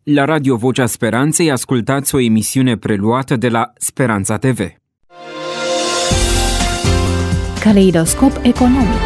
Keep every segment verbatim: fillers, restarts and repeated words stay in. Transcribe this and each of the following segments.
La Radio Vocea Speranței ascultați o emisiune preluată de la Speranța T V. Caleidoscop economic.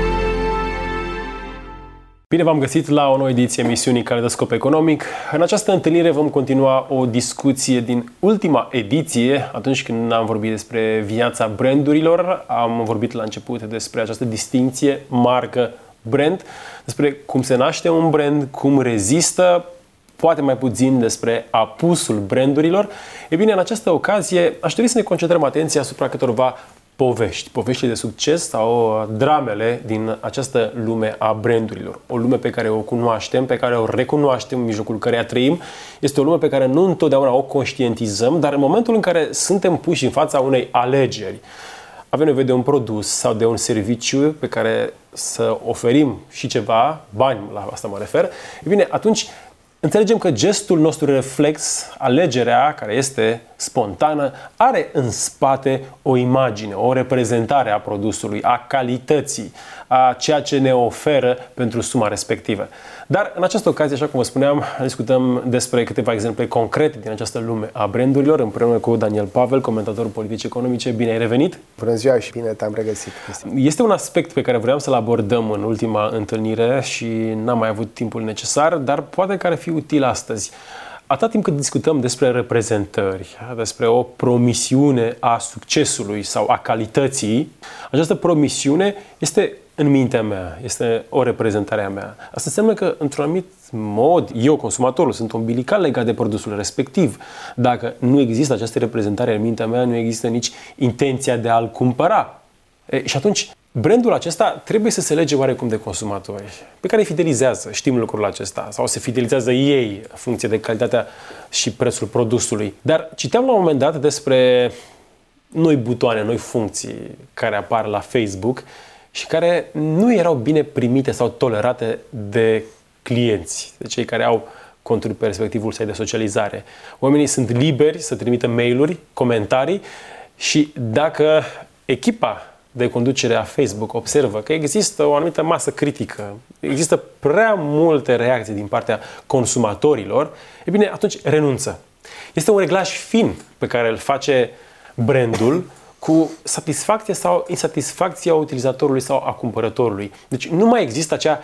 Bine v-am găsit la o nouă ediție emisiunii Caleidoscop economic. În această întâlnire vom continua o discuție din ultima ediție, atunci când am vorbit despre viața brandurilor. Am vorbit la început despre această distinție marcă-brand, despre cum se naște un brand, cum rezistă, poate mai puțin despre apusul brandurilor. E bine, în această ocazie aș dori să ne concentrăm atenția asupra câtorva povești, povești de succes sau dramele din această lume a brandurilor. O lume pe care o cunoaștem, pe care o recunoaștem, în mijlocul căreia trăim. Este o lume pe care nu întotdeauna o conștientizăm, dar în momentul în care suntem puși în fața unei alegeri, avem nevoie de un produs sau de un serviciu pe care să oferim și ceva, bani, la asta mă refer, e bine, atunci înțelegem că gestul nostru reflex, alegerea care este spontană, are în spate o imagine, o reprezentare a produsului, a calității, a ceea ce ne oferă pentru suma respectivă. Dar în această ocazie, așa cum vă spuneam, discutăm despre câteva exemple concrete din această lume a brandurilor, împreună cu Daniel Pavel, comentatorul politic economice. Bine ai revenit! Bună ziua și bine te-am regăsit! Este un aspect pe care vreau să-l abordăm în ultima întâlnire și n-am mai avut timpul necesar, dar poate că ar fi util astăzi. Atât timp cât discutăm despre reprezentări, despre o promisiune a succesului sau a calității, această promisiune este în mintea mea, este o reprezentare a mea. Asta înseamnă că, într-un anumit mod, eu, consumatorul, sunt umbilical legat de produsul respectiv. Dacă nu există această reprezentare în mintea mea, nu există nici intenția de a-l cumpăra. E, și atunci, brandul acesta trebuie să se lege oarecum de consumatori, pe care îi fidelizează, știm lucrul acesta, sau se fidelizează ei în funcție de calitatea și prețul produsului. Dar citeam la un moment dat despre noi butoane, noi funcții care apar la Facebook și care nu erau bine primite sau tolerate de clienți, de cei care au contul pe respectivul site de socializare. Oamenii sunt liberi să trimită mail-uri, comentarii și dacă echipa de conducere a Facebook observă că există o anumită masă critică, există prea multe reacții din partea consumatorilor, e bine, atunci renunță. Este un reglaj fin pe care îl face brandul cu satisfacție sau insatisfacția utilizatorului sau a cumpărătorului. Deci nu mai există acea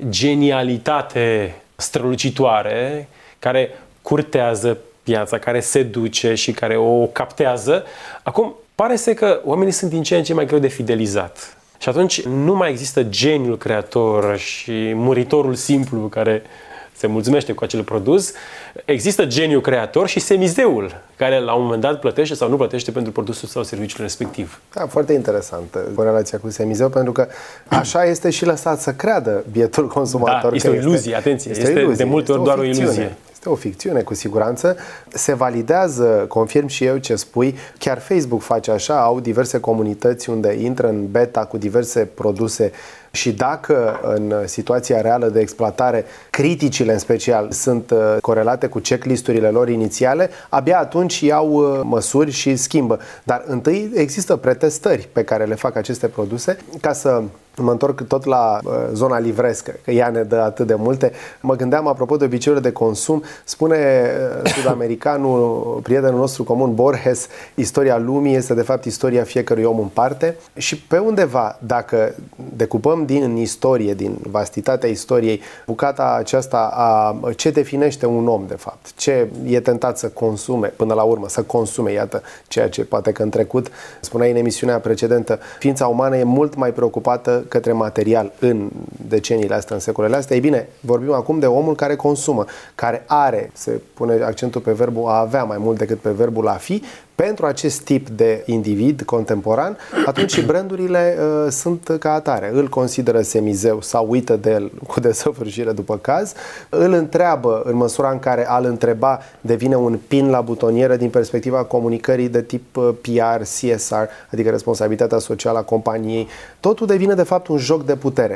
genialitate strălucitoare care curtează piața, care seduce și care o captează. Acum, pare să că oamenii sunt din ce în ce mai greu de fidelizat. Și atunci nu mai există geniul creator și muritorul simplu care se mulțumește cu acel produs. Există geniul creator și semizeul, care la un moment dat plătește sau nu plătește pentru produsul sau serviciul respectiv. Da, foarte interesantă corelația cu semizeu, pentru că așa este și lăsat să creadă bietul consumator. Da, este o iluzie, este, atenție, este, este iluzie, de multe ori doar o iluzie. Este o ficțiune, cu siguranță. Se validează, confirm și eu ce spui, chiar Facebook face așa, au diverse comunități unde intră în beta cu diverse produse și dacă în situația reală de exploatare criticile în special sunt corelate cu checklisturile lor inițiale, abia atunci iau măsuri și schimbă. Dar întâi există pretestări pe care le fac aceste produse. Ca să mă întorc tot la zona livrescă, că ea ne dă atât de multe, mă gândeam apropo de obiceiurile de consum, spune sud-americanul, prietenul nostru comun Borges, istoria lumii este de fapt istoria fiecărui om în parte și pe undeva, dacă decupăm din istorie, din vastitatea istoriei, bucata aceasta a ce definește un om de fapt, ce e tentat să consume până la urmă, să consume, iată ceea ce poate că în trecut, spuneai în emisiunea precedentă, ființa umană e mult mai preocupată către material în deceniile astea, în secolele astea. Ei bine, vorbim acum de omul care consumă, care are, se pune accentul pe verbul a avea mai mult decât pe verbul a fi. Pentru acest tip de individ contemporan, atunci și brandurile uh, sunt ca atare. Îl consideră semizeu sau uită de el cu desăvârșire după caz, îl întreabă în măsura în care a-l întreba devine un pin la butonieră din perspectiva comunicării de tip uh, P R, C S R, adică responsabilitatea socială a companiei. Totul devine de fapt un joc de putere.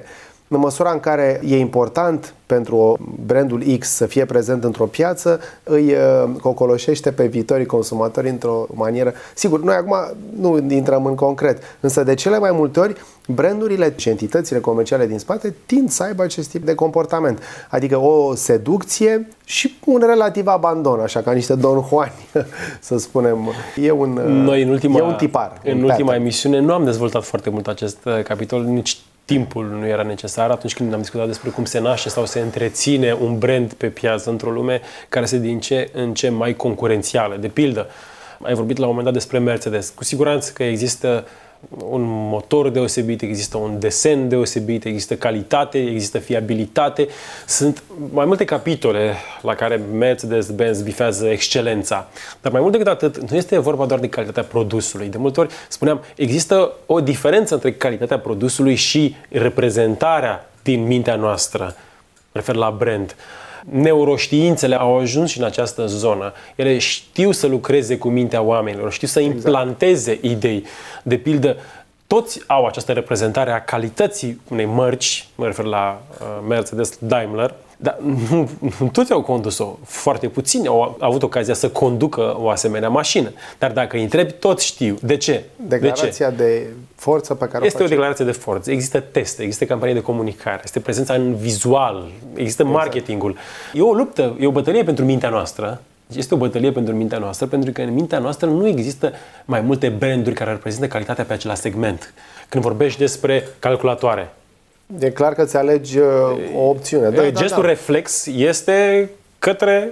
În măsura în care e important pentru brandul X să fie prezent într-o piață, îi cocoloșește pe viitorii consumatori într-o manieră. Sigur, noi acum nu intrăm în concret, însă de cele mai multe ori brandurile și entitățile comerciale din spate tind să aibă acest tip de comportament. Adică o seducție și un relativ abandon, așa ca niște Don Juani, să spunem. E un, Noi în ultima, e un tipar. În un ultima pattern. emisiune nu am dezvoltat foarte mult acest capitol, nici timpul nu era necesar atunci când am discutat despre cum se naște sau se întreține un brand pe piață într-o lume care se din ce în ce mai concurențială. De pildă, ai vorbit la un moment dat despre Mercedes. Cu siguranță că există un motor deosebit, există un desen deosebit, există calitate, există fiabilitate. Sunt mai multe capitole la care Mercedes-Benz bifează excelența. Dar mai mult decât atât, nu este vorba doar de calitatea produsului. De multe ori, spuneam, există o diferență între calitatea produsului și reprezentarea din mintea noastră. Mă refer la brand. Neuroștiințele au ajuns și în această zonă. Ele știu să lucreze cu mintea oamenilor, știu să implanteze exact. idei. De pildă, toți au această reprezentare a calității unei mărci, mă refer la uh, Mercedes-Daimler, dar nu, nu toți au condus-o. Foarte puțini au avut ocazia să conducă o asemenea mașină. Dar dacă îi întrebi, toți știu. De ce? Declarația de, ce? de forță pe care Este o o declarație de forță. Există teste, există campanii de comunicare, este prezența în vizual, există exact. marketingul. E o luptă, e o bătălie pentru mintea noastră. Este o bătălie pentru mintea noastră, pentru că în mintea noastră nu există mai multe branduri care reprezintă calitatea pe același segment. Când vorbești despre calculatoare, e clar că îți alegi uh, o opțiune. Da, Gestul da, da. reflex este către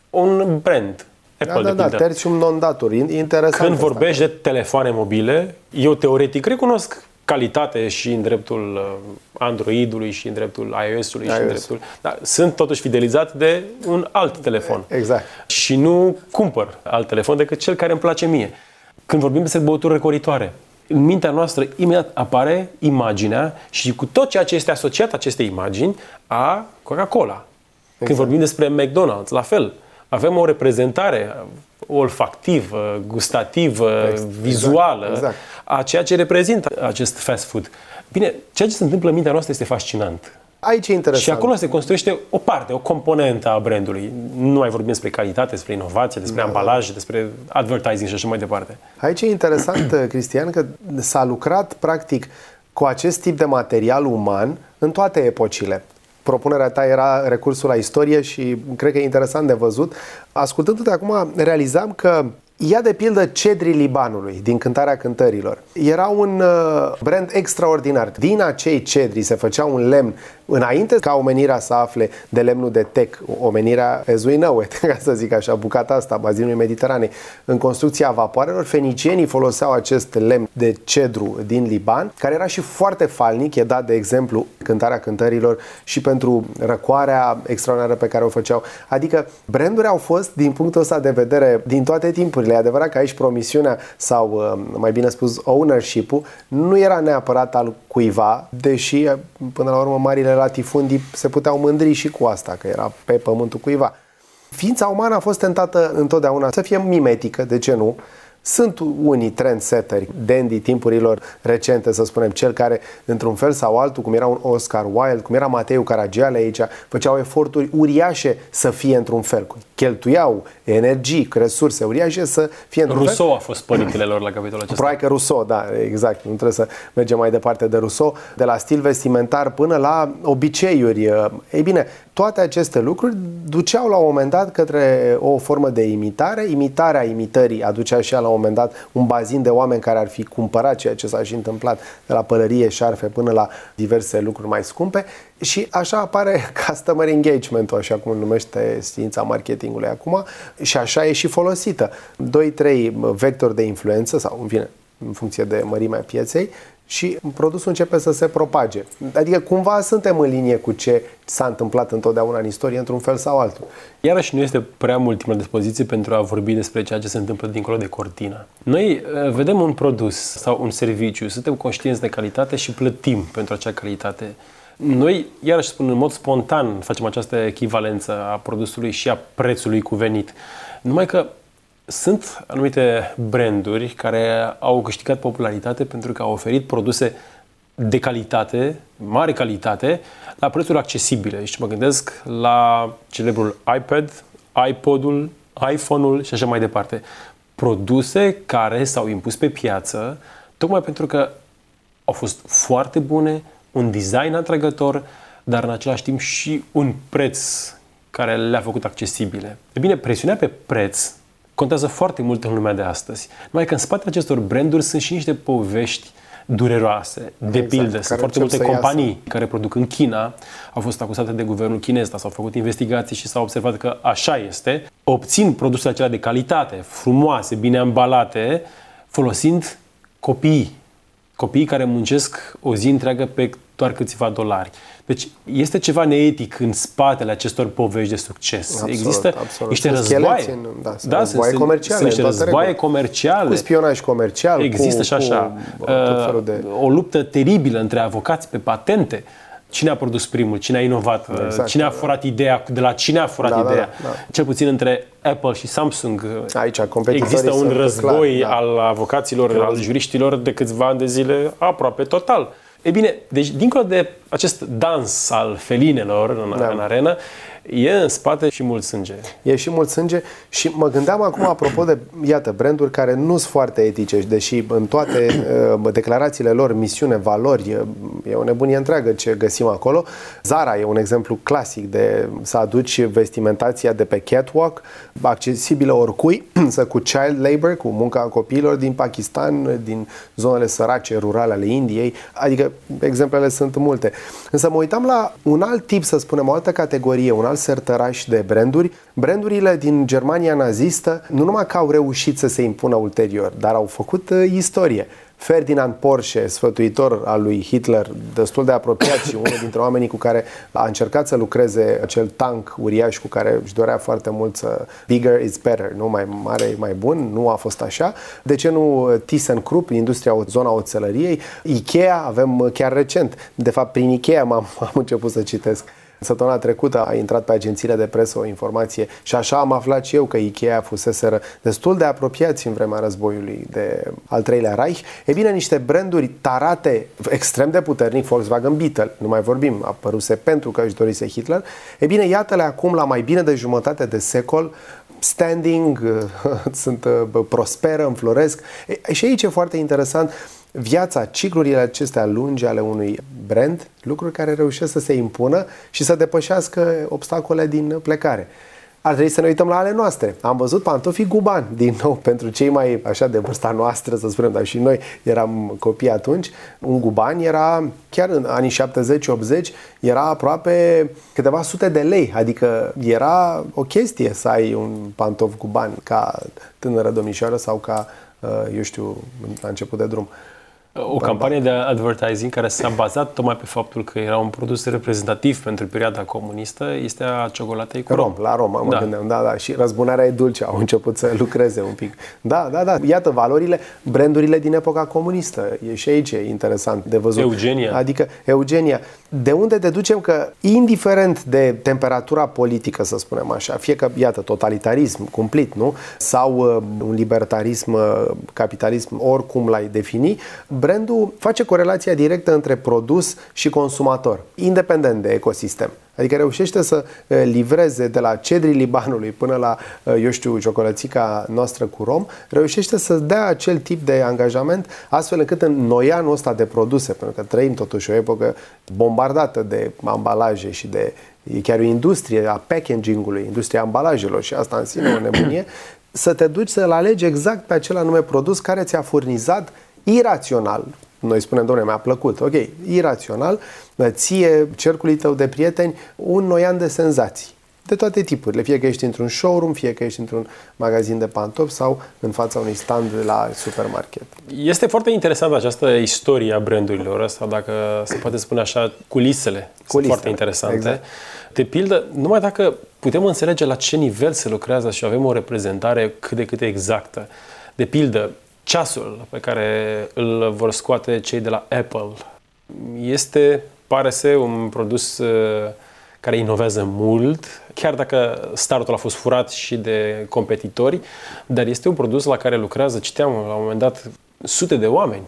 un brand. Apple, da, da, da, tertium non datur. Interesant. Când vorbești de telefoane mobile, eu teoretic recunosc calitate și în dreptul Androidului și în dreptul iOS-ului iOS. și în dreptul... Dar sunt totuși fidelizat de un alt telefon. Exact. Și nu cumpăr alt telefon decât cel care îmi place mie. Când vorbim despre băuturi răcoritoare, în mintea noastră imediat apare imaginea și cu tot ceea ce este asociat acestei imagini a Coca-Cola. Exact. Când vorbim despre McDonald's, la fel. Avem o reprezentare olfactivă, gustativă, exact. vizuală exact. a ceea ce reprezintă acest fast food. Bine, ceea ce se întâmplă în mintea noastră este fascinant. Aici e interesant. Și acolo se construiește o parte, o componentă a brandului. Nu mai vorbim despre calitate, despre inovație, despre da. ambalaje, despre advertising și așa mai departe. Aici e interesant, Cristian, că s-a lucrat practic cu acest tip de material uman în toate epocile. Propunerea ta era recursul la istorie și cred că e interesant de văzut. Ascultându-te acum, realizam că ia de pildă Cedrii Libanului, din Cântarea Cântărilor. Era un uh, brand extraordinar. Din acei cedri se făcea un lemn înainte ca omenirea să afle de lemnul de tec, omenirea as we know it, ca să zic așa, bucata asta, bazinului Mediteranei. În construcția vapoarelor, fenicienii foloseau acest lemn de cedru din Liban, care era și foarte falnic, e dat de exemplu Cântarea Cântărilor și pentru răcoarea extraordinară pe care o făceau. Adică branduri au fost, din punctul ăsta de vedere, din toate timpurile. E adevărat că aici promisiunea sau, mai bine spus, ownership-ul nu era neapărat al cuiva, deși, până la urmă, marile latifundii se puteau mândri și cu asta, că era pe pământul cuiva. Ființa umană a fost tentată întotdeauna să fie mimetică, de ce nu? Sunt unii trendsetteri, dandy timpurilor recente, să spunem, cel care, într-un fel sau altul, cum era un Oscar Wilde, cum era Mateu Caragiale aici, făceau eforturi uriașe să fie într-un fel. Cheltuiau energii, resurse uriașe să fie într-un Rousseau fel. a fost părintele lor la capitolul acesta. Probabil că Rousseau, da, exact. Nu trebuie să mergem mai departe de Rousseau, de la stil vestimentar până la obiceiuri. Ei bine, toate aceste lucruri duceau la un moment dat către o formă de imitare. Imitarea imitării aducea și ea la un moment dat un bazin de oameni care ar fi cumpărat ceea ce s-a și întâmplat, de la pălărie, șarfe până la diverse lucruri mai scumpe. Și așa apare customer engagement-ul, așa cum numește știința marketingului acum, și așa e și folosită. doi trei vectori de influență, sau în fine, în funcție de mărimea pieței, și produsul începe să se propage. Adică cumva suntem în linie cu ce s-a întâmplat întotdeauna în istorie, într-un fel sau altul. Iarăși nu este prea mult timp la dispoziție pentru a vorbi despre ceea ce se întâmplă dincolo de cortină. Noi uh, vedem un produs sau un serviciu, suntem conștienți de calitate și plătim pentru acea calitate. Noi, iarăși spun, în mod spontan facem această echivalență a produsului și a prețului cuvenit. Numai că sunt anumite branduri care au câștigat popularitate pentru că au oferit produse de calitate, mare calitate, la prețuri accesibile. Și mă gândesc la celebrul iPad, iPod-ul, iPhone-ul și așa mai departe. Produse care s-au impus pe piață tocmai pentru că au fost foarte bune, un design atrăgător, dar în același timp și un preț care le-a făcut accesibile. E bine, presiunea pe preț contează foarte mult în lumea de astăzi. Numai că în spatele acestor branduri sunt și niște povești dureroase. De exact, pildă, sunt foarte multe companii iasă. care produc în China, au fost acuzate de guvernul chinez, dar s-au făcut investigații și s-a observat că așa este. Obțin produsele acelea de calitate, frumoase, bine ambalate, folosind copiii. Copiii care muncesc o zi întreagă pe doar câțiva dolari. Deci este ceva neetic în spatele acestor povești de succes. Absolut, Există absolut. niște războaie. În, da, da, războaie sunt, comerciale. Sunt niște războaie comerciale. Cu spionaj comercial. Există cu, și așa. Cu, uh, de... O luptă teribilă între avocați pe patente. Cine a produs primul? Cine a inovat? Exact, cine a furat da. ideea? De la cine a furat da, ideea? Da, da. Cel puțin între Apple și Samsung. Aici, există un război clar, da. al avocaților, Crezi. al juriștilor de câțiva ani de zile aproape total. E bine, deci dincolo de acest dans al felinelor în, da. în arenă, e în spate și mult sânge. E și mult sânge și mă gândeam acum apropo de, iată, branduri care nu sunt foarte etice, deși în toate uh, declarațiile lor, misiune, valori, e o nebunie întreagă ce găsim acolo. Zara e un exemplu clasic de să aduci vestimentația de pe catwalk, accesibilă oricui, să cu child labor, cu munca copiilor din Pakistan, din zonele sărace, rurale ale Indiei, adică exemplele sunt multe. Însă mă uitam la un alt tip, să spunem, o altă categorie, un alt sertăraș de branduri. Brandurile din Germania nazistă nu numai că au reușit să se impună ulterior, dar au făcut uh, istorie. Ferdinand Porsche, sfătuitor al lui Hitler, destul de apropiat și unul dintre oamenii cu care a încercat să lucreze acel tank uriaș cu care își dorea foarte mult să bigger is better, nu mai mare e mai bun, nu a fost așa. De ce nu ThyssenKrupp, industria, zona oțelăriei, Ikea, avem chiar recent, de fapt prin Ikea m-am, am început să citesc. Săptămâna trecută a intrat pe agențiile de presă o informație și așa am aflat și eu că Ikea fuseseră destul de apropiați în vremea războiului de al treilea Reich. E bine, niște branduri tarate extrem de puternic, Volkswagen Beetle, nu mai vorbim, apăruse pentru că își dorise Hitler. E bine, iată-le acum la mai bine de jumătate de secol, standing, sunt prosperă, înfloresc. E, și aici e foarte interesant viața, ciclurile acestea lungi ale unui brand, lucruri care reușesc să se impună și să depășească obstacole din plecare. Ar trebui să ne uităm la ale noastre. Am văzut pantofii Guban, din nou, pentru cei mai așa de vârsta noastră, să spunem, dar și noi eram copii atunci. Un Guban era, chiar în anii șaptezeci optzeci, era aproape câteva sute de lei. Adică era o chestie să ai un pantof Guban ca tânără domnișoară sau ca, eu știu, la început de drum. O campanie de advertising care s-a bazat tocmai pe faptul că era un produs reprezentativ pentru perioada comunistă este a ciocolatei cu rom. rom. La rom, mă da. gândeam, da, da. Și răzbunarea e dulce, au început să lucreze un pic. Da, da, da. Iată, valorile, brandurile din epoca comunistă. E și aici e interesant de văzut. Eugenia. Adică, Eugenia. De unde deducem că, indiferent de temperatura politică, să spunem așa, fie că, iată, totalitarism cumplit, nu? Sau uh, un libertarism, uh, capitalism, oricum l-ai defini, brandul face corelația directă între produs și consumator, independent de ecosistem. Adică reușește să livreze de la cedrii Libanului până la, eu știu, ciocolățica noastră cu rom, reușește să dea acel tip de angajament astfel încât în noianul ăsta de produse, pentru că trăim totuși o epocă bombardată de ambalaje și de, e chiar o industrie a packaging-ului, industria ambalajelor și asta în sine o nebunie, să te duci să-l alegi exact pe acel anume produs care ți-a furnizat irațional. Noi spunem, dom'le, mi-a plăcut. Ok, irațional, ție, cercului tău de prieteni, un noian de senzații. De toate tipurile. Fie că ești într-un showroom, fie că ești într-un magazin de pantofi sau în fața unui stand la supermarket. Este foarte interesantă această istorie a brandurilor ăsta, dacă se poate spune așa, culisele, culisele sunt foarte interesante. Exact. De pildă, numai dacă putem înțelege la ce nivel se lucrează și avem o reprezentare cât de cât exactă. De pildă, ceasul pe care îl vor scoate cei de la Apple este, pare să, un produs uh, care inovează mult, chiar dacă startul a fost furat și de competitori, dar este un produs la care lucrează, citeam la un moment dat, sute de oameni.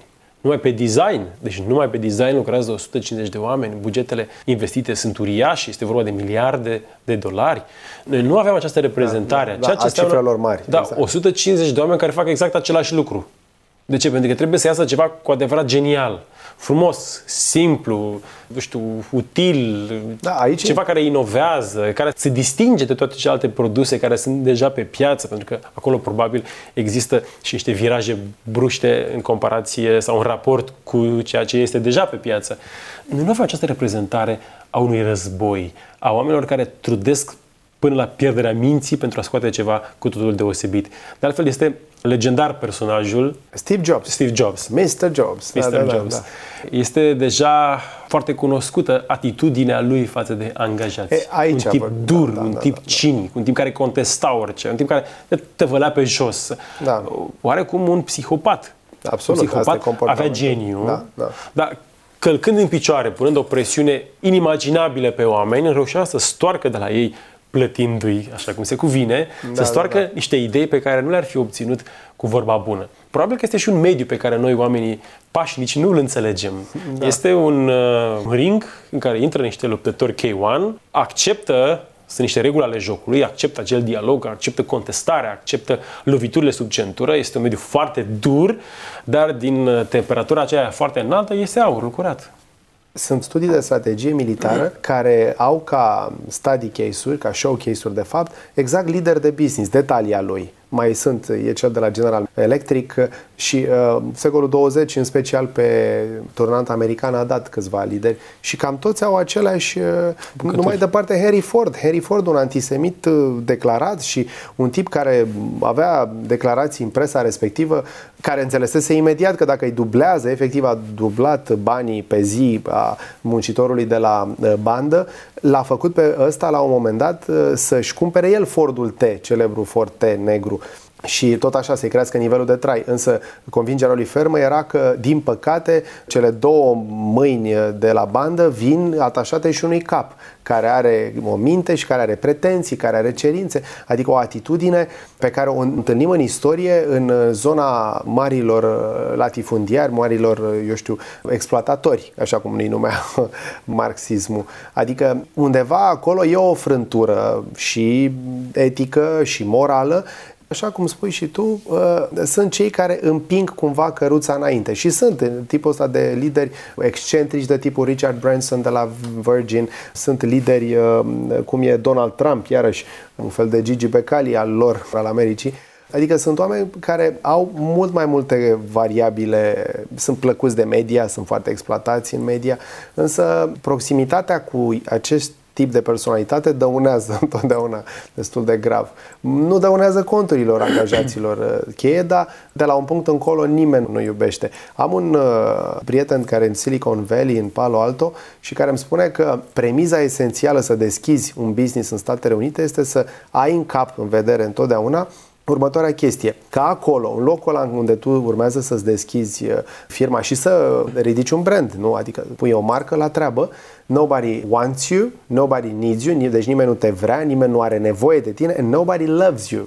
Numai pe design, deci numai pe design lucrează o sută cincizeci de oameni, bugetele investite sunt uriașe, este vorba de miliarde de dolari. Noi nu avem această reprezentare. Da, da, ceea ce a cifrelor mari. Da, exact. o sută cincizeci de oameni care fac exact același lucru. De ce? Pentru că trebuie să iasă ceva cu adevărat genial, frumos, simplu, nu știu, util, da, aici ceva care inovează, care se distinge de toate celelalte produse care sunt deja pe piață, pentru că acolo probabil există și niște viraje bruște în comparație sau în raport cu ceea ce este deja pe piață. Noi nu avem această reprezentare a unui război, a oamenilor care trudesc până la pierderea minții pentru a scoate ceva cu totul deosebit. De altfel, este legendar personajul Steve Jobs. Steve Jobs. mister Jobs. mister Da, da, Jobs. da, da. Este deja foarte cunoscută atitudinea lui față de angajați. E, aici un tip văd. dur, Da, da, un da, tip da, da. cinic, un tip care contesta orice, un tip care te vălea pe jos. Da. Oarecum un psihopat. Absolut, un psihopat asta e comportamentul. avea geniu, Da, da. dar călcând în picioare, punând o presiune inimaginabilă pe oameni, reușea să stoarcă de la ei, plătindu-i așa cum se cuvine, Da, să stoarcă da, da. niște idei pe care nu le-ar fi obținut cu vorba bună. Probabil că este și un mediu pe care noi, oamenii pașnici, nu îl înțelegem. Da. Este un uh, ring în care intră niște luptători K unu, acceptă, sunt niște reguli ale jocului, acceptă acel dialog, acceptă contestarea, acceptă loviturile sub centură, este un mediu foarte dur, dar din uh, temperatura aceea foarte înaltă este aurul curat. Sunt studii de strategie militară care au ca study case-uri, ca showcase-uri de fapt, exact lider de business, detalii lui. Mai sunt, e cel de la General Electric și uh, secolul douăzeci, în special pe turnant american, a dat câțiva lideri și cam toți au aceleași, uh, numai departe Henry Ford. Henry Ford, un antisemit uh, declarat și un tip care avea declarații în presa respectivă, care înțelesese imediat că dacă îi dublează, efectiv a dublat banii pe zi a muncitorului de la uh, bandă, l-a făcut pe ăsta la un moment dat uh, să-și cumpere el Fordul T, celebrul Ford T negru, și tot așa să-i crească nivelul de trai. Însă convingerea lui fermă era că, din păcate, cele două mâini de la bandă vin atașate și unui cap, care are o minte și care are pretenții, care are cerințe, adică o atitudine pe care o întâlnim în istorie în zona marilor latifundiari, marilor, eu știu, exploatatori, așa cum îi numea marxismul. Adică undeva acolo e o frântură și etică și morală. Așa cum spui și tu, uh, sunt cei care împing cumva căruța înainte și sunt tipul ăsta de lideri excentrici de tipul Richard Branson de la Virgin, sunt lideri uh, cum e Donald Trump, iarăși un fel de Gigi Becali al lor, al Americii. Adică sunt oameni care au mult mai multe variabile, sunt plăcuți de media, sunt foarte exploatați în media, însă proximitatea cu acest tip de personalitate dăunează întotdeauna destul de grav. Nu dăunează conturilor angajaților cheie, dar de la un punct încolo nimeni nu iubește. Am un uh, prieten care în Silicon Valley, în Palo Alto, și care îmi spune că premiza esențială să deschizi un business în Statele Unite este să ai în cap, în vedere întotdeauna, următoarea chestie, că acolo, în locul ăla unde tu urmează să-ți deschizi firma și să ridici un brand, nu? Adică pui o marcă la treabă, nobody wants you, nobody needs you, deci nimeni nu te vrea, nimeni nu are nevoie de tine, and nobody loves you.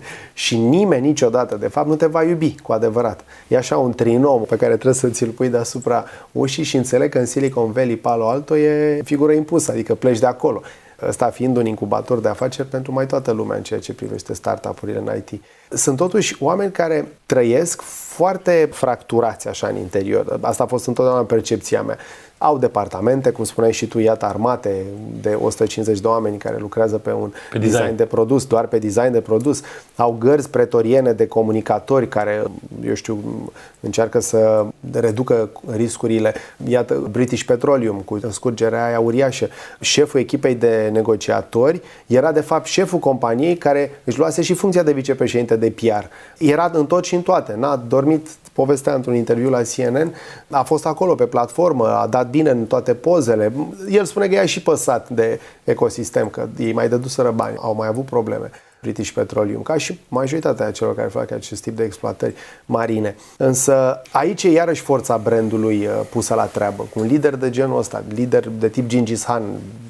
Și nimeni niciodată, de fapt, nu te va iubi cu adevărat. E așa un trinom pe care trebuie să ți-l pui deasupra ușii și înțeleg că în Silicon Valley, Palo Alto, e figură impusă, adică pleci de acolo. Ăsta fiind un incubator de afaceri pentru mai toată lumea în ceea ce privește startup-urile în I T. Sunt totuși oameni care trăiesc foarte fracturați așa în interior. Asta a fost întotdeauna percepția mea. Au departamente, cum spuneai și tu, iată, armate de o sută cincizeci de oameni care lucrează pe un pe design. design de produs, doar pe design de produs. Au gărzi pretoriene de comunicatori care, eu știu, încearcă să reducă riscurile. Iată, British Petroleum cu scurgerea aia uriașă. Șeful echipei de negociatori era de fapt șeful companiei care își luase și funcția de vicepreședinte de P R. Era în tot și în toate. N-a dormit, povestea într-un interviu la C N N, a fost acolo pe platformă, a dat bine în toate pozele. El spune că i-a și păsat de ecosistem, că ei mai dăduseră bani, au mai avut probleme. British Petroleum, ca și majoritatea celor care fac acest tip de exploatări marine. Însă aici e iarăși forța brandului pusă la treabă, cu un lider de genul ăsta, lider de tip Gengis Khan,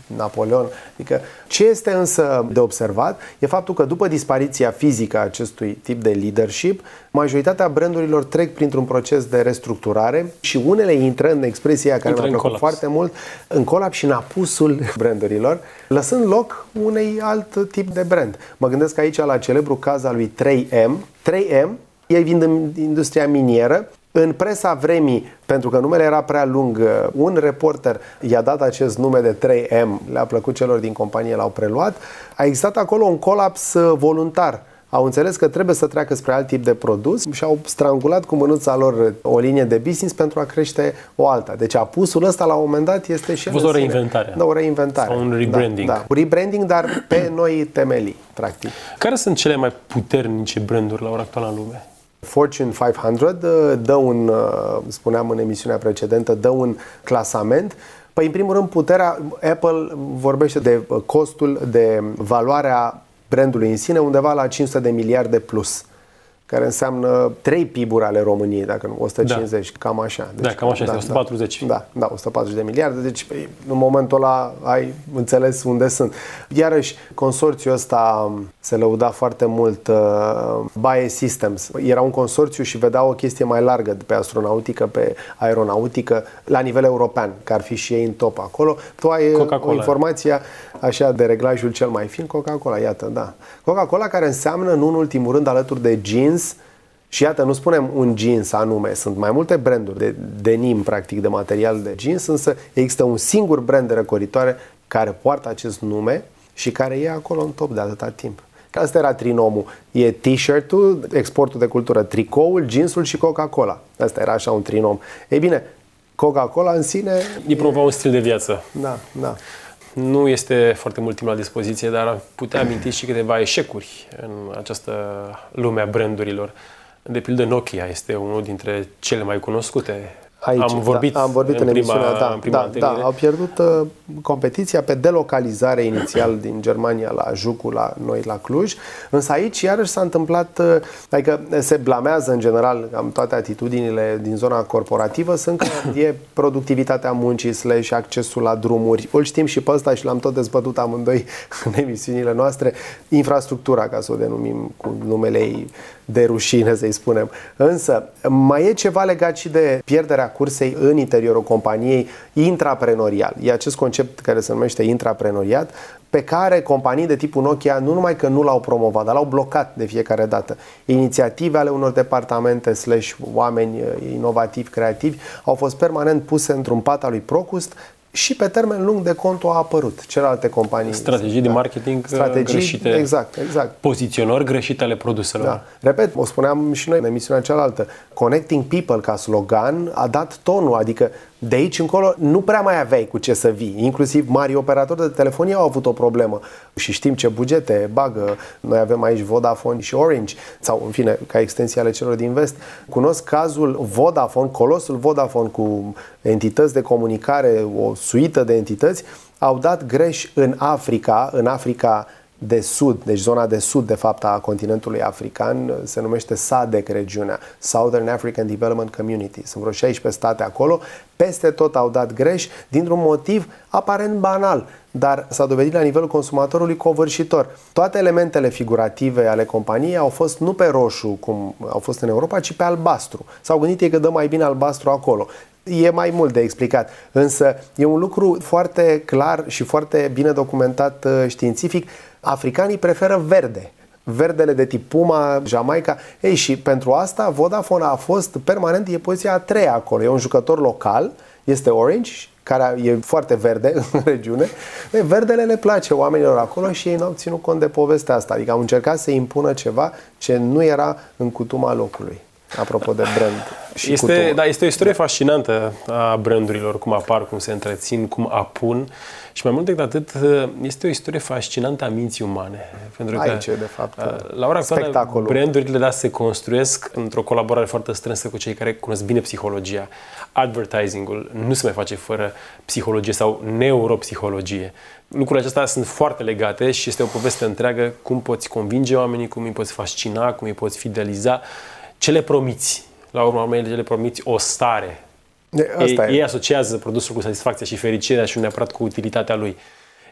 Napoleon. Adică ce este însă de observat e faptul că după dispariția fizică a acestui tip de leadership, majoritatea brandurilor trec printr-un proces de restructurare și unele intră în expresia care mi-a plăcut foarte mult, în colaps și în apusul brandurilor, lăsând loc unei alt tip de brand. Mă gândesc aici la celebru caz al lui trei M. trei M, ei vin din industria minieră. În presa vremii, pentru că numele era prea lung, un reporter i-a dat acest nume de trei M, le-a plăcut celor din companie, l-au preluat. A existat acolo un colaps voluntar. Au înțeles că trebuie să treacă spre alt tip de produs și au strangulat cu mânuța lor o linie de business pentru a crește o alta. Deci apusul ăsta la un moment dat este și... A fost o reinventare. Da, o reinventare. Sau un rebranding. Da, da. Rebranding, dar pe noi temelii, practic. Care sunt cele mai puternice branduri la ora actuală în lume? Fortune cinci sute dă un, spuneam în emisiunea precedentă, dă un clasament. Păi, în primul rând, puterea, Apple vorbește de costul, de valoarea brandului în sine, undeva la cinci sute de miliarde plus, care înseamnă trei P I B-uri ale României, dacă nu, o sută cincizeci, da. Cam așa. Deci, da, cam așa, da, este, o sută patruzeci. Da, da, o sută patruzeci de miliarde, deci în momentul ăla ai înțeles unde sunt. Iarăși, consorțiul ăsta se lăuda foarte mult uh, B A E Systems. Era un consorțiu și vedea o chestie mai largă pe astronautică, pe aeronautică, la nivel european, că ar fi și ei în top acolo. Tu ai o informație așa de reglajul cel mai fin, Coca-Cola, iată, da. Coca-Cola, care înseamnă, nu în ultimul rând, alături de jeans, și iată, nu spunem un jeans anume, sunt mai multe branduri de denim, practic, de material de jeans, însă există un singur brand de răcoritoare care poartă acest nume și care e acolo în top de atâta timp. Asta era trinomul. E t-shirtul, exportul de cultură, tricoul, jeansul și Coca-Cola. Asta era așa un trinom. Ei bine, Coca-Cola în sine... E promova un stil de viață. Da, da. Nu este foarte mult timp la dispoziție, dar am putea aminti și câteva eșecuri în această lume a brandurilor. De pildă, Nokia este unul dintre cele mai cunoscute. Aici, am vorbit, da, am vorbit în, în emisiunea, da, în prima da, da, au pierdut uh, competiția pe delocalizare inițial din Germania la Jucu, la noi la Cluj, însă aici iarăși s-a întâmplat, uh, adică se blamează în general, cam toate atitudinile din zona corporativă sunt că e productivitatea muncii slash accesul la drumuri, îl știm și pe ăsta și l-am tot dezbătut amândoi în emisiunile noastre, infrastructura, ca să o denumim cu numele ei de rușine, să-i spunem. Însă, mai e ceva legat și de pierderea cursei în interiorul companiei intraprenorial. E acest concept care se numește intraprenoriat, pe care companii de tipul Nokia nu numai că nu l-au promovat, dar l-au blocat de fiecare dată. Inițiative ale unor departamente slash oameni inovativi, creativi, au fost permanent puse într-un pat al lui Procust și pe termen lung de contul a apărut. Celelalte companii... Strategii da. de marketing Strategii, greșite. Exact, exact. Poziționări greșite ale produselor. Da. Repet, o spuneam și noi în emisiunea cealaltă. Connecting people ca slogan a dat tonul, adică de aici încolo nu prea mai aveai cu ce să vii. Inclusiv mari operatori de telefonie au avut o problemă. Și știm ce bugete bagă. Noi avem aici Vodafone și Orange, sau în fine, ca extensie ale celor din vest. Cunosc cazul Vodafone, colosul Vodafone cu entități de comunicare, o suită de entități, au dat greș în Africa, în Africa de sud, deci zona de sud, de fapt, a continentului african, se numește S A D E C regiunea, Southern African Development Community. Sunt vreo șaisprezece state acolo, peste tot au dat greș, dintr-un motiv aparent banal, dar s-a dovedit la nivelul consumatorului covârșitor. Toate elementele figurative ale companiei au fost nu pe roșu, cum au fost în Europa, ci pe albastru. S-au gândit ei că dă mai bine albastru acolo. E mai mult de explicat, însă e un lucru foarte clar și foarte bine documentat științific. Africanii preferă verde. Verdele de tip Puma, Jamaica. Ei, și pentru asta Vodafone a fost permanent, e poziția a treia acolo. E un jucător local, este Orange, care e foarte verde în regiune. Verdele le place oamenilor acolo și ei n-au ținut cont de povestea asta. Adică au încercat să impună ceva ce nu era în cutuma locului. Apropo de brand și este, da, este o istorie fascinantă a brandurilor, cum apar, cum se întrețin, cum apun. Și mai mult decât atât, este o istorie fascinantă a minții umane. Pentru că, aici, de fapt, la ora actuală, spectacolul. brandurile da, se construiesc într-o colaborare foarte strânsă cu cei care cunosc bine psihologia. Advertising-ul nu se mai face fără psihologie sau neuropsihologie. Lucrurile acestea sunt foarte legate și este o poveste întreagă cum poți convinge oamenii, cum îi poți fascina, cum îi poți fideliza. Ce le promiți? La urma urmei, le promiți o stare. Ei, ei asociază produsul cu satisfacția și fericirea și nu neapărat cu utilitatea lui.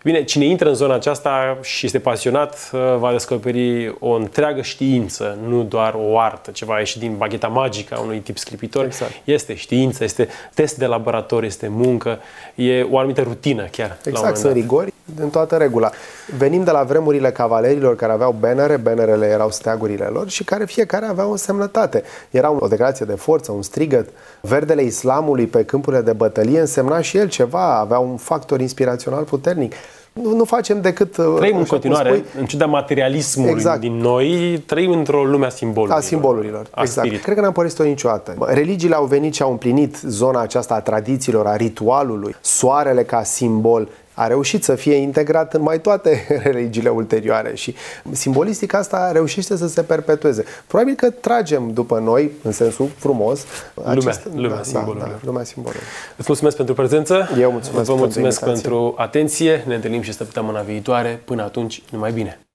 Bine, cine intră în zona aceasta și este pasionat va descoperi o întreagă știință, nu doar o artă, ceva ieșit din bagheta magică a unui tip sclipitor. Exact. Este știință, este test de laborator, este muncă, e o anumită rutină chiar. Exact, sunt rigori în toată regula. Venim de la vremurile cavalerilor care aveau bannere, bannerele erau steagurile lor și care fiecare avea o însemnătate. Era o declarație de forță, un strigăt. Verdele islamului pe câmpurile de bătălie însemna și el ceva, avea un factor inspirațional puternic. Nu, nu facem decât... Trăim în continuare, spui, în ciuda materialismului exact. din noi, trăim într-o lume a simbolurilor. A simbolurilor, a exact. Spirit. Cred că n-am părăsit-o niciodată. Religiile au venit și au împlinit zona aceasta a tradițiilor, a ritualului. Soarele ca simbol a reușit să fie integrat în mai toate religiile ulterioare și simbolistica asta reușește să se perpetueze. Probabil că tragem după noi, în sensul frumos, lumea, acest, lumea da, simbolurilor. Da, da, lumea simbolurilor. Îți mulțumesc pentru prezență. Eu mulțumesc. Vă mulțumesc pentru, pentru atenție. Ne întâlnim și săptămâna viitoare. Până atunci, numai bine!